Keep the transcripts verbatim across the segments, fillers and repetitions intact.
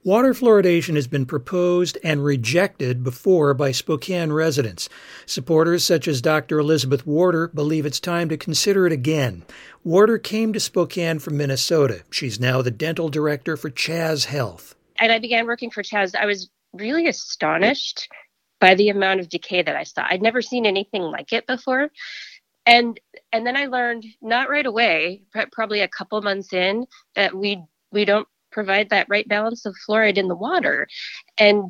Water fluoridation has been proposed and rejected before by Spokane residents. Supporters such as Doctor Elizabeth Warder believe it's time to consider it again. Warder came to Spokane from Minnesota. She's now the dental director for Chas Health. And I began working for Chas. I was really astonished by the amount of decay that I saw. I'd never seen anything like it before. And and then I learned, not right away, probably a couple months in, that we we don't provide that right balance of fluoride in the water. And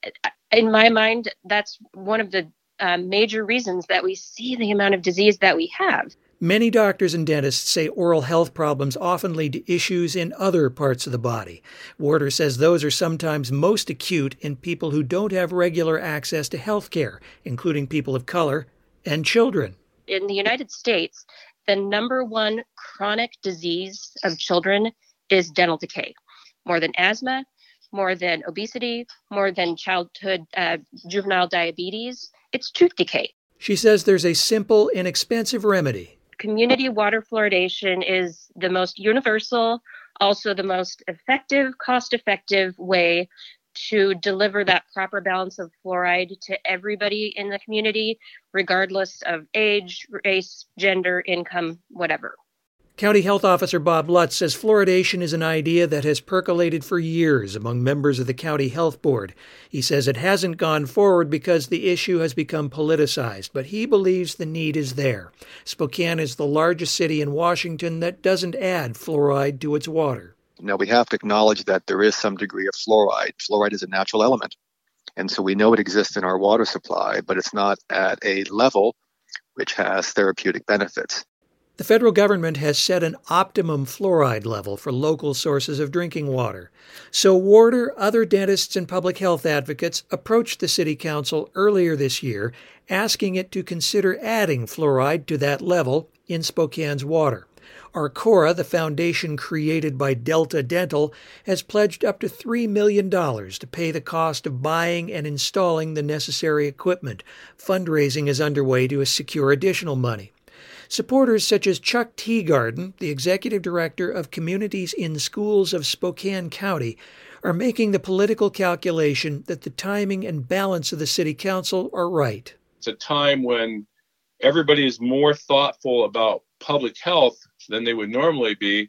in my mind, that's one of the uh, major reasons that we see the amount of disease that we have. Many doctors and dentists say oral health problems often lead to issues in other parts of the body. Warder says those are sometimes most acute in people who don't have regular access to health care, including people of color and children. In the United States, the number one chronic disease of children is dental decay. More than asthma, more than obesity, more than childhood uh, juvenile diabetes. It's tooth decay. She says there's a simple, inexpensive remedy. Community water fluoridation is the most universal, also the most effective, cost-effective way to deliver that proper balance of fluoride to everybody in the community, regardless of age, race, gender, income, whatever. County Health Officer Bob Lutz says fluoridation is an idea that has percolated for years among members of the County Health Board. He says it hasn't gone forward because the issue has become politicized, but he believes the need is there. Spokane is the largest city in Washington that doesn't add fluoride to its water. Now, we have to acknowledge that there is some degree of fluoride. Fluoride is a natural element, and so we know it exists in our water supply, but it's not at a level which has therapeutic benefits. The federal government has set an optimum fluoride level for local sources of drinking water. So Warder, other dentists, and public health advocates approached the city council earlier this year, asking it to consider adding fluoride to that level in Spokane's water. Arcora, the foundation created by Delta Dental, has pledged up to three million dollars to pay the cost of buying and installing the necessary equipment. Fundraising is underway to secure additional money. Supporters such as Chuck Teagarden, the executive director of Communities in Schools of Spokane County, are making the political calculation that the timing and balance of the city council are right. It's a time when everybody is more thoughtful about public health than they would normally be.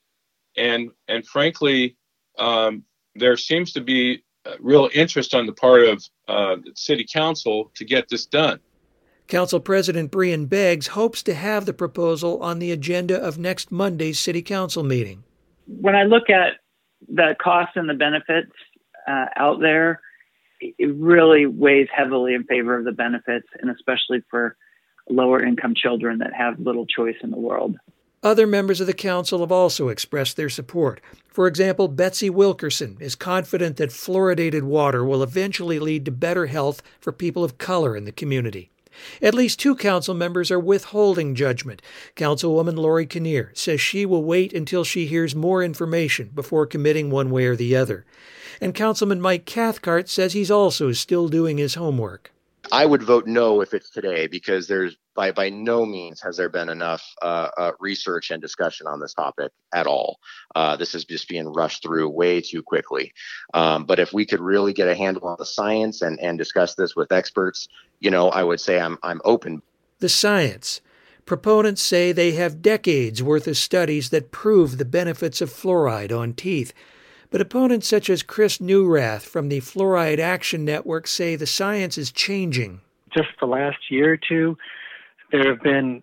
And, and frankly, um, there seems to be real interest on the part of uh, the city council to get this done. Council President Brian Beggs hopes to have the proposal on the agenda of next Monday's City Council meeting. When I look at the costs and the benefits uh, out there, it really weighs heavily in favor of the benefits, and especially for lower income children that have little choice in the world. Other members of the council have also expressed their support. For example, Betsy Wilkerson is confident that fluoridated water will eventually lead to better health for people of color in the community. At least two council members are withholding judgment. Councilwoman Lori Kinnear says she will wait until she hears more information before committing one way or the other. And Councilman Mike Cathcart says he's also still doing his homework. I would vote no if it's today, because there's by by no means has there been enough uh, uh, research and discussion on this topic at all. Uh, this is just being rushed through way too quickly. Um, but if we could really get a handle on the science and, and discuss this with experts, you know, I would say I'm I'm open. The science. Proponents say they have decades worth of studies that prove the benefits of fluoride on teeth. But opponents such as Chris Newrath from the Fluoride Action Network say the science is changing. Just the last year or two, there have been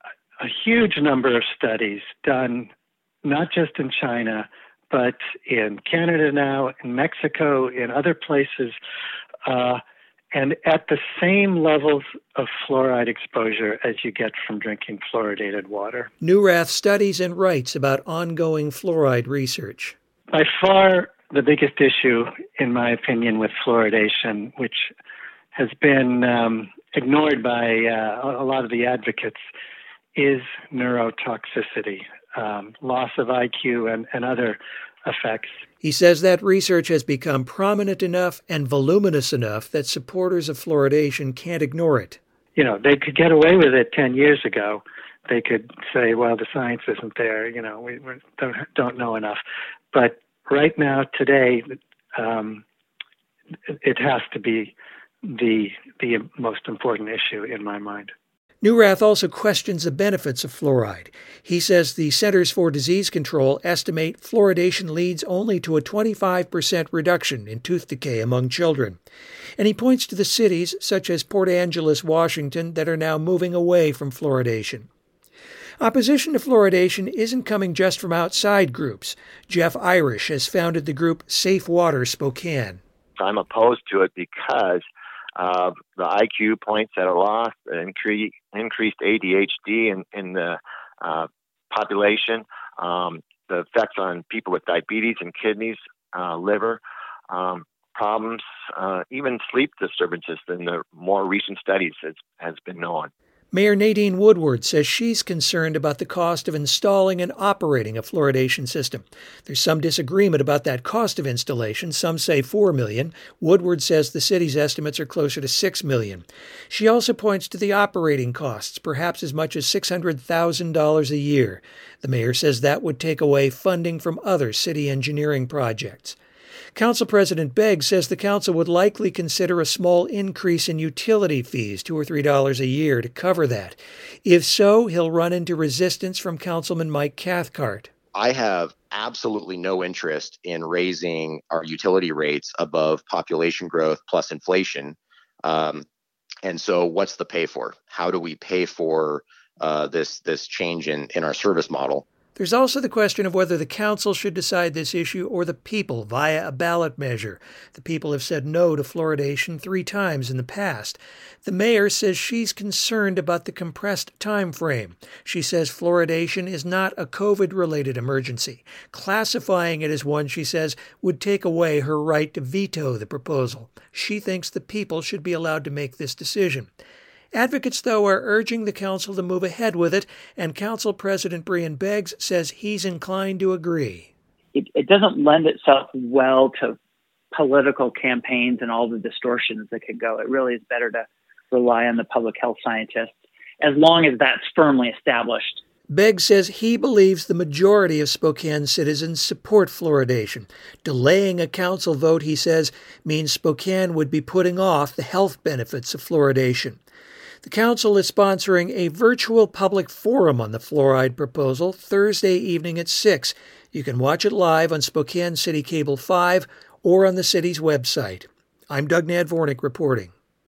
a huge number of studies done, not just in China, but in Canada now, in Mexico, in other places, uh, and at the same levels of fluoride exposure as you get from drinking fluoridated water. Newrath studies and writes about ongoing fluoride research. By far, the biggest issue, in my opinion, with fluoridation, which has been um, ignored by uh, a lot of the advocates, is neurotoxicity, um, loss of I Q and, and other effects. He says that research has become prominent enough and voluminous enough that supporters of fluoridation can't ignore it. You know, they could get away with it ten years ago. They could say, well, the science isn't there, you know, we, we don't, don't know enough. But right now, today, um, it has to be the the most important issue in my mind. Neurath also questions the benefits of fluoride. He says the Centers for Disease Control estimate fluoridation leads only to a twenty-five percent reduction in tooth decay among children. And he points to the cities, such as Port Angeles, Washington, that are now moving away from fluoridation. Opposition to fluoridation isn't coming just from outside groups. Jeff Irish has founded the group Safe Water Spokane. I'm opposed to it because of the I Q points that are lost, the incre- increased A D H D in, in the uh, population, um, the effects on people with diabetes and kidneys, uh, liver um, problems, uh, even sleep disturbances in the more recent studies has, has been known. Mayor Nadine Woodward says she's concerned about the cost of installing and operating a fluoridation system. There's some disagreement about that cost of installation. Some say four million dollars. Woodward says the city's estimates are closer to six million dollars. She also points to the operating costs, perhaps as much as six hundred thousand dollars a year. The mayor says that would take away funding from other city engineering projects. Council President Begg says the council would likely consider a small increase in utility fees, two or three dollars a year, to cover that. If so, he'll run into resistance from Councilman Mike Cathcart. I have absolutely no interest in raising our utility rates above population growth plus inflation. Um, and so what's the pay for? How do we pay for uh, this this change in, in our service model? There's also the question of whether the council should decide this issue or the people via a ballot measure. The people have said no to fluoridation three times in the past. The mayor says she's concerned about the compressed time frame. She says fluoridation is not a COVID-related emergency. Classifying it as one, she says, would take away her right to veto the proposal. She thinks the people should be allowed to make this decision. Advocates, though, are urging the council to move ahead with it, and Council President Breon Beggs says he's inclined to agree. It, it doesn't lend itself well to political campaigns and all the distortions that could go. It really is better to rely on the public health scientists, as long as that's firmly established. Beggs says he believes the majority of Spokane citizens support fluoridation. Delaying a council vote, he says, means Spokane would be putting off the health benefits of fluoridation. The council is sponsoring a virtual public forum on the fluoride proposal Thursday evening at six. You can watch it live on Spokane City Cable five or on the city's website. I'm Doug Nadvornik reporting.